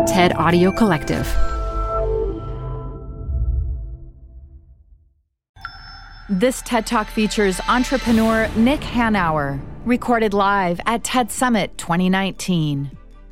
TED Audio Collective. This TED Talk features entrepreneur Nick Hanauer, recorded live at TED Summit 2019.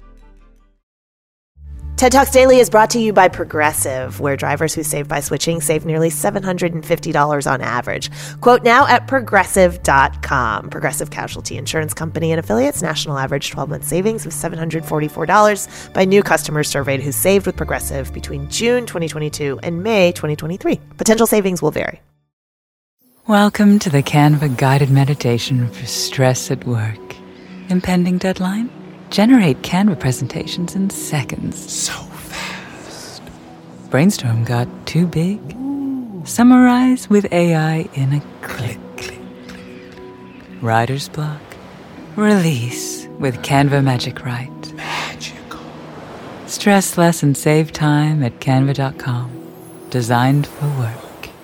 TED Talks Daily is brought to you by Progressive, where drivers who save by switching save nearly $750 on average. Quote now at Progressive.com. Progressive Casualty Insurance Company and affiliates. National average 12-month savings of $744 by new customers surveyed who saved with Progressive between June 2022 and May 2023. Potential savings will vary. Welcome to the Canva guided meditation for stress at work. Impending deadline? Generate Canva presentations in seconds. So fast. Brainstorm got too big? Summarize with AI in a click. Writer's block? Release with Canva Magic Write. Magical. Stress less and save time at canva.com. Designed for work.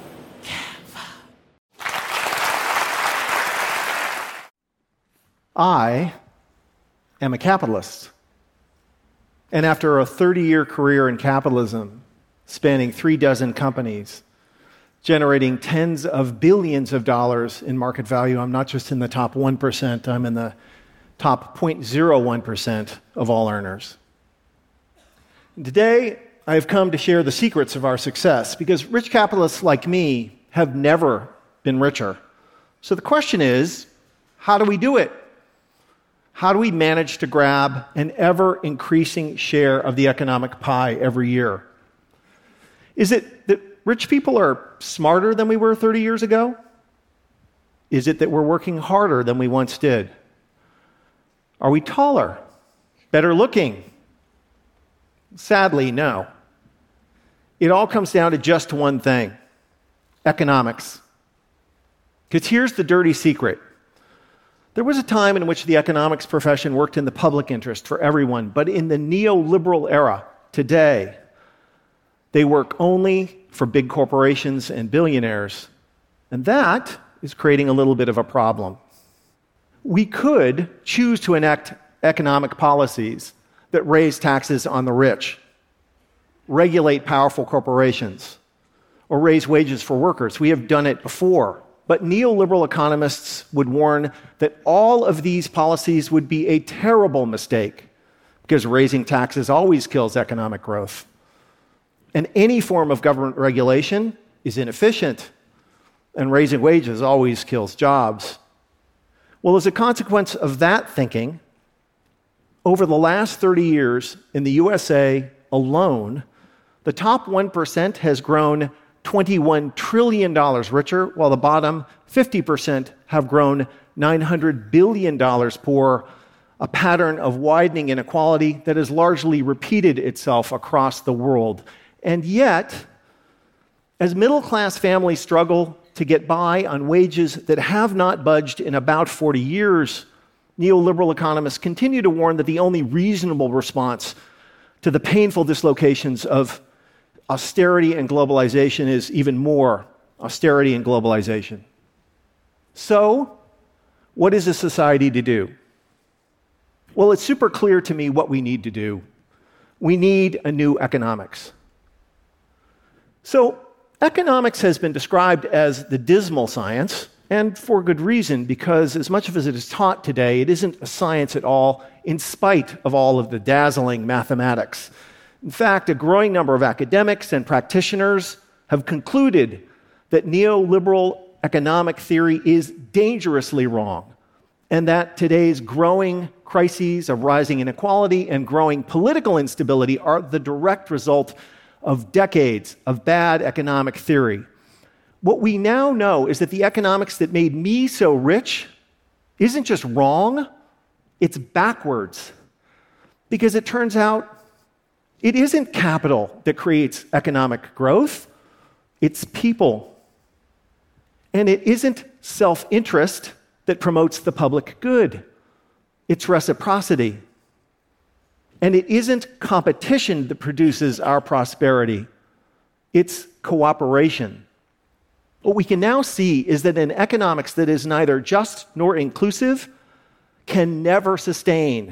I am a capitalist. And after a 30-year career in capitalism, spanning 36 companies, generating tens of billions of dollars in market value, I'm not just in the top 1%, I'm in the top 0.01% of all earners. And today, I have come to share the secrets of our success, because rich capitalists like me have never been richer. So the question is, how do we do it? How do we manage to grab an ever-increasing share of the economic pie every year? Is it that rich people are smarter than we were 30 years ago? Is it that we're working harder than we once did? Are we taller? Better looking? Sadly, no. It all comes down to just one thing: economics. Because here's the dirty secret. There was a time in which the economics profession worked in the public interest for everyone, but in the neoliberal era, today, they work only for big corporations and billionaires, and that is creating a little bit of a problem. We could choose to enact economic policies that raise taxes on the rich, regulate powerful corporations, or raise wages for workers. We have done it before. But neoliberal economists would warn that all of these policies would be a terrible mistake, because raising taxes always kills economic growth. And any form of government regulation is inefficient, and raising wages always kills jobs. Well, as a consequence of that thinking, over the last 30 years in the USA alone, the top 1% has grown $21 trillion richer, while the bottom 50% have grown $900 billion poorer, a pattern of widening inequality that has largely repeated itself across the world. And yet, as middle-class families struggle to get by on wages that have not budged in about 40 years, neoliberal economists continue to warn that the only reasonable response to the painful dislocations of austerity and globalization is even more austerity and globalization. So, what is a society to do? Well, it's super clear to me what we need to do. We need a new economics. So, economics has been described as the dismal science, and for good reason, because as much as it is taught today, it isn't a science at all, in spite of all of the dazzling mathematics. In fact, a growing number of academics and practitioners have concluded that neoliberal economic theory is dangerously wrong, and that today's growing crises of rising inequality and growing political instability are the direct result of decades of bad economic theory. What we now know is that the economics that made me so rich isn't just wrong, it's backwards. Because it turns out it isn't capital that creates economic growth, it's people. And it isn't self-interest that promotes the public good, it's reciprocity. And it isn't competition that produces our prosperity, it's cooperation. What we can now see is that an economics that is neither just nor inclusive can never sustain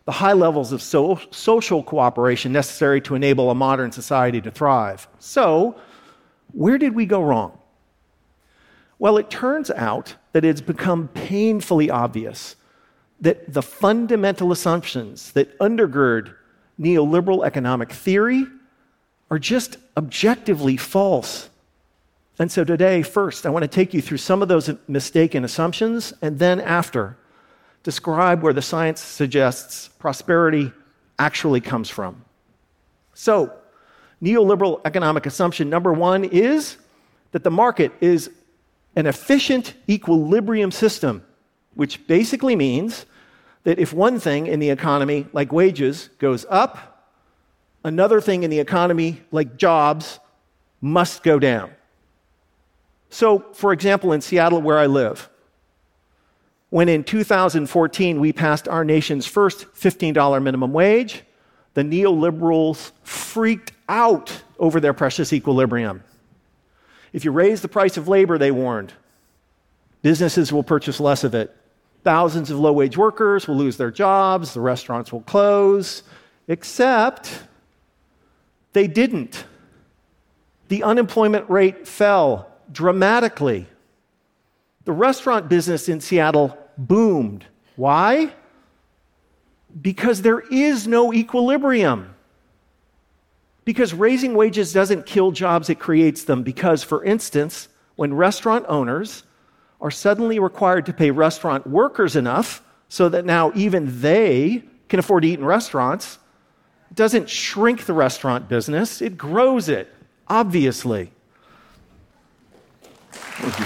the high levels of social cooperation necessary to enable a modern society to thrive. So, where did we go wrong? Well, it turns out that it's become painfully obvious that the fundamental assumptions that undergird neoliberal economic theory are just objectively false. And so today, first, I want to take you through some of those mistaken assumptions, and then after, describe where the science suggests prosperity actually comes from. So, neoliberal economic assumption number one is that the market is an efficient equilibrium system, which basically means that if one thing in the economy, like wages, goes up, another thing in the economy, like jobs, must go down. So, for example, in Seattle, where I live, when in 2014 we passed our nation's first $15 minimum wage, the neoliberals freaked out over their precious equilibrium. If you raise the price of labor, they warned, businesses will purchase less of it. Thousands of low-wage workers will lose their jobs, the restaurants will close, except they didn't. The unemployment rate fell dramatically. The restaurant business in Seattle boomed. Why? Because there is no equilibrium. Because raising wages doesn't kill jobs, it creates them. Because, for instance, when restaurant owners are suddenly required to pay restaurant workers enough so that now even they can afford to eat in restaurants, it doesn't shrink the restaurant business, it grows it, obviously. Thank you.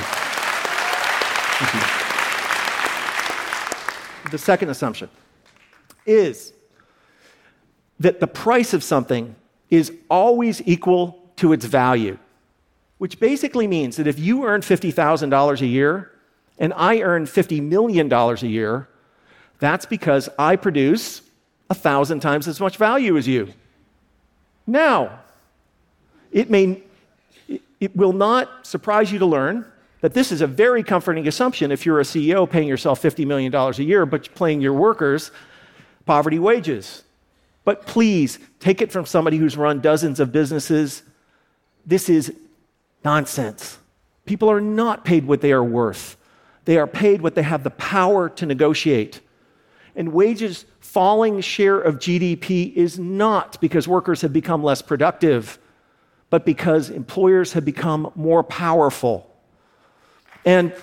The second assumption is that the price of something is always equal to its value, which basically means that if you earn $50,000 a year and I earn $50 million a year, that's because I produce 1,000 times as much value as you. Now, it will not surprise you to learn that this is a very comforting assumption if you're a CEO paying yourself $50 million a year, but paying your workers poverty wages. But please, take it from somebody who's run dozens of businesses. This is nonsense. People are not paid what they are worth. They are paid what they have the power to negotiate. And wages falling share of GDP is not because workers have become less productive, but because employers have become more powerful. And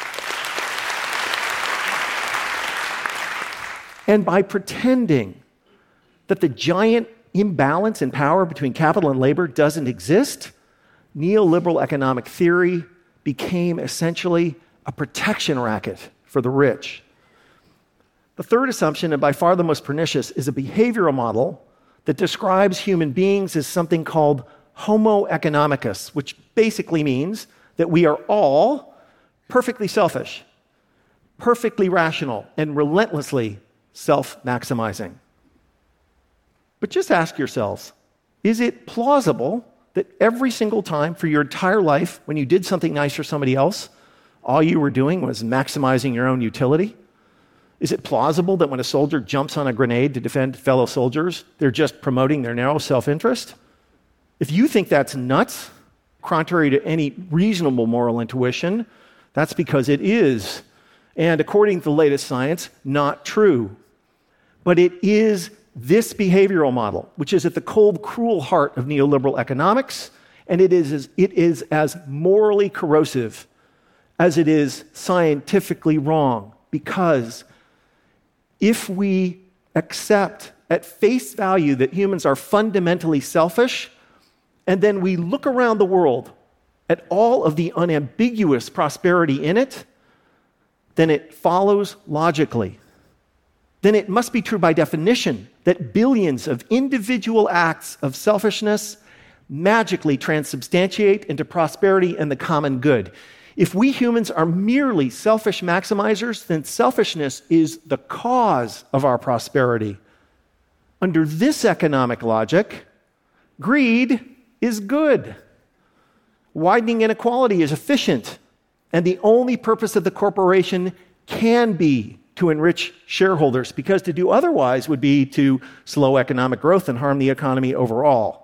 by pretending that the giant imbalance in power between capital and labor doesn't exist, neoliberal economic theory became essentially a protection racket for the rich. The third assumption, and by far the most pernicious, is a behavioral model that describes human beings as something called Homo economicus, which basically means that we are all perfectly selfish, perfectly rational, and relentlessly self-maximizing. But just ask yourselves, is it plausible that every single time for your entire life, when you did something nice for somebody else, all you were doing was maximizing your own utility? Is it plausible that when a soldier jumps on a grenade to defend fellow soldiers, they're just promoting their narrow self-interest? If you think that's nuts, contrary to any reasonable moral intuition, that's because it is, and according to the latest science, not true. But it is this behavioral model, which is at the cold, cruel heart of neoliberal economics, and it is as morally corrosive as it is scientifically wrong, because if we accept at face value that humans are fundamentally selfish, and then we look around the world at all of the unambiguous prosperity in it, then it follows logically. Then it must be true by definition that billions of individual acts of selfishness magically transubstantiate into prosperity and the common good. If we humans are merely selfish maximizers, then selfishness is the cause of our prosperity. Under this economic logic, greed is good. Widening inequality is efficient, and the only purpose of the corporation can be to enrich shareholders, because to do otherwise would be to slow economic growth and harm the economy overall.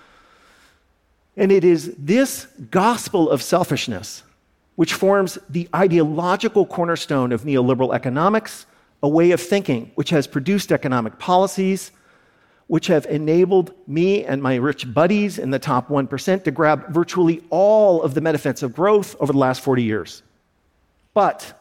And it is this gospel of selfishness which forms the ideological cornerstone of neoliberal economics, a way of thinking which has produced economic policies which have enabled me and my rich buddies in the top 1% to grab virtually all of the benefits of growth over the last 40 years. But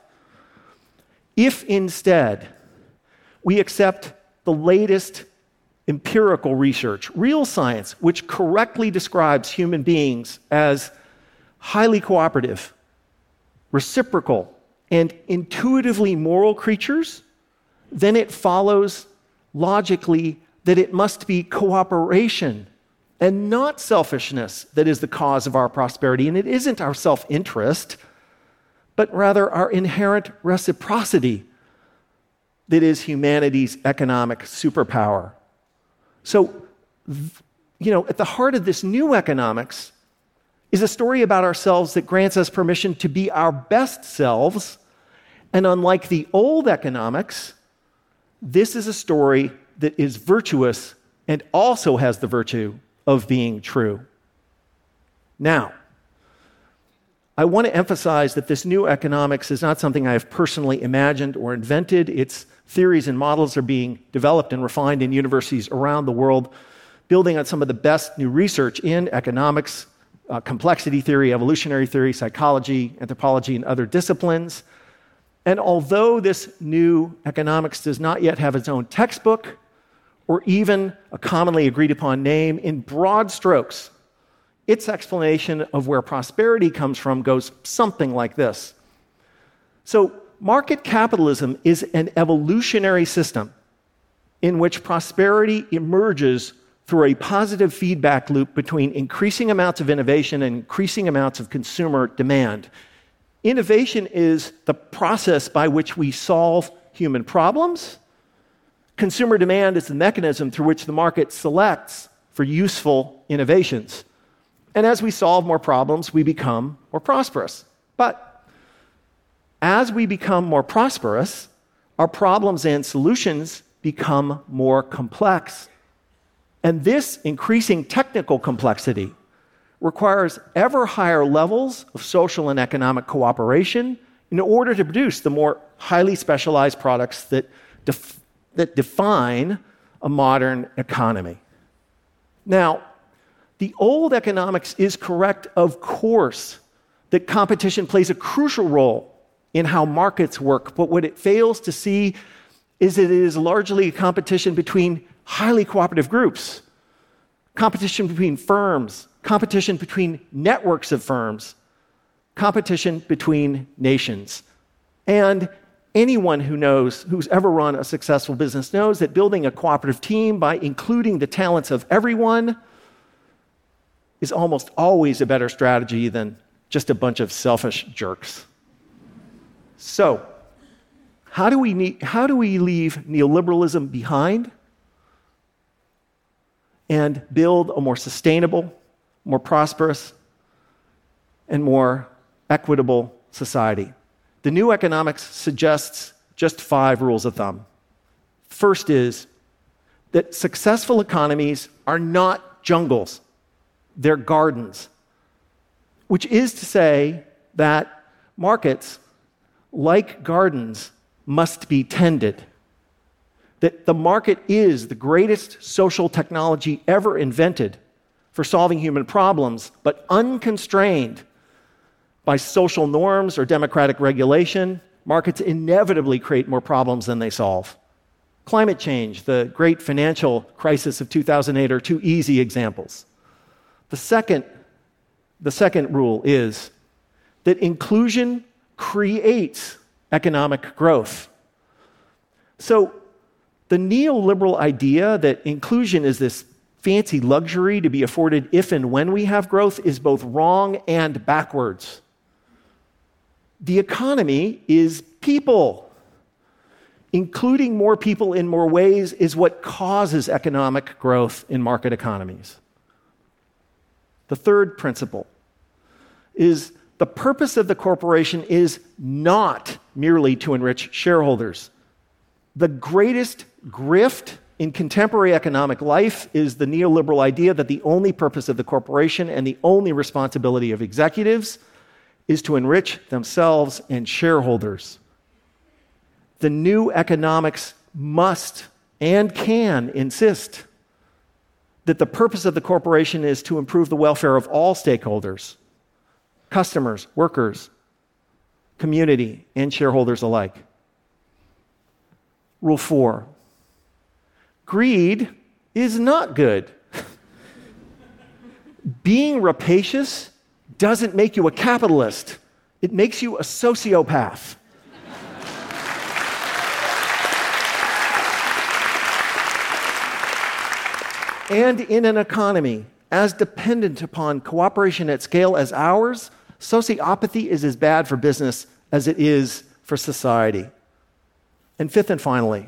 if instead we accept the latest empirical research, real science, which correctly describes human beings as highly cooperative, reciprocal, and intuitively moral creatures, then it follows logically that it must be cooperation and not selfishness that is the cause of our prosperity. And it isn't our self-interest, but rather our inherent reciprocity that is humanity's economic superpower. So, at the heart of this new economics is a story about ourselves that grants us permission to be our best selves. And unlike the old economics, this is a story that is virtuous and also has the virtue of being true. Now, I want to emphasize that this new economics is not something I have personally imagined or invented. Its theories and models are being developed and refined in universities around the world, building on some of the best new research in economics, complexity theory, evolutionary theory, psychology, anthropology, and other disciplines. And although this new economics does not yet have its own textbook or even a commonly agreed upon name, in broad strokes, its explanation of where prosperity comes from goes something like this. So, market capitalism is an evolutionary system in which prosperity emerges through a positive feedback loop between increasing amounts of innovation and increasing amounts of consumer demand. Innovation is the process by which we solve human problems. Consumer demand is the mechanism through which the market selects for useful innovations. And as we solve more problems, we become more prosperous. But as we become more prosperous, our problems and solutions become more complex. And this increasing technical complexity requires ever higher levels of social and economic cooperation in order to produce the more highly specialized products that define a modern economy. Now, the old economics is correct, of course, that competition plays a crucial role in how markets work, but what it fails to see is that it is largely a competition between highly cooperative groups, competition between firms, competition between networks of firms, competition between nations. And anyone who's ever run a successful business knows that building a cooperative team by including the talents of everyone is almost always a better strategy than just a bunch of selfish jerks. So, how do we leave neoliberalism behind and build a more sustainable, more prosperous, and more equitable society? The new economics suggests just 5 rules of thumb. First is that successful economies are not jungles, they're gardens, which is to say that markets, like gardens, must be tended. That the market is the greatest social technology ever invented for solving human problems, but unconstrained by social norms or democratic regulation, markets inevitably create more problems than they solve. Climate change, the great financial crisis of 2008 are 2 easy examples. The second rule is that inclusion creates economic growth. So the neoliberal idea that inclusion is this fancy luxury to be afforded if and when we have growth is both wrong and backwards. The economy is people. Including more people in more ways is what causes economic growth in market economies. The third principle is the purpose of the corporation is not merely to enrich shareholders, The greatest grift in contemporary economic life is the neoliberal idea that the only purpose of the corporation and the only responsibility of executives is to enrich themselves and shareholders. The new economics must and can insist that the purpose of the corporation is to improve the welfare of all stakeholders, customers, workers, community, and shareholders alike. Rule 4. Greed is not good. Being rapacious doesn't make you a capitalist. It makes you a sociopath. And in an economy as dependent upon cooperation at scale as ours, sociopathy is as bad for business as it is for society. And fifth and finally,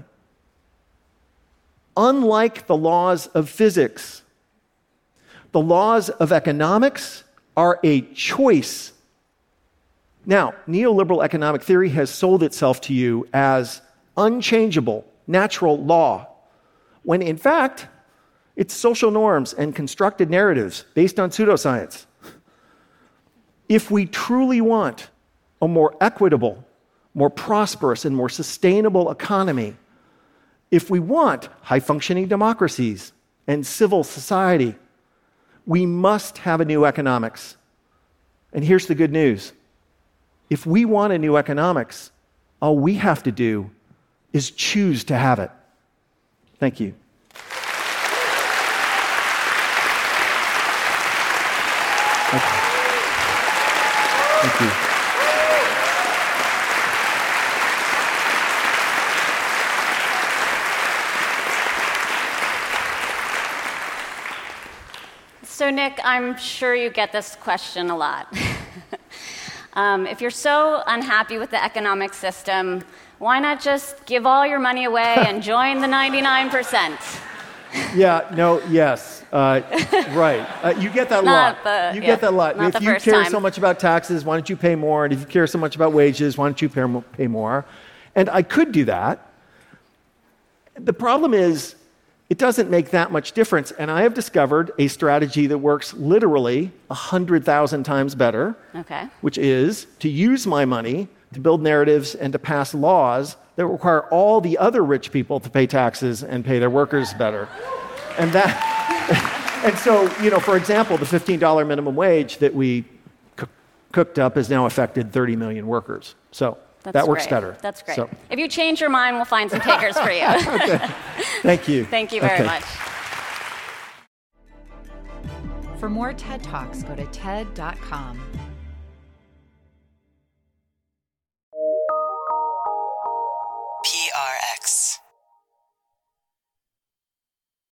unlike the laws of physics, the laws of economics are a choice. Now, neoliberal economic theory has sold itself to you as unchangeable natural law, when in fact, it's social norms and constructed narratives based on pseudoscience. If we truly want a more equitable, more prosperous, and more sustainable economy, if we want high-functioning democracies and civil society, we must have a new economics. And here's the good news. If we want a new economics, all we have to do is choose to have it. Thank you. Thank you. So, Nick, I'm sure you get this question a lot. If you're so unhappy with the economic system, why not just give all your money away and join the 99%? Yeah, no, yes. Right. You get that a lot. You get that a lot. If you care so much about taxes, why don't you pay more? And if you care so much about wages, why don't you pay more? And I could do that. The problem is, it doesn't make that much difference. And I have discovered a strategy that works literally 100,000 times better, which is to use my money to build narratives and to pass laws that require all the other rich people to pay taxes and pay their workers better. And so, for example, the $15 minimum wage that we cooked up has now affected 30 million workers. So that works better. That's great. So. If you change your mind, we'll find some takers for you. Okay. Thank you. Thank you very much. For more TED Talks, go to TED.com. PRX.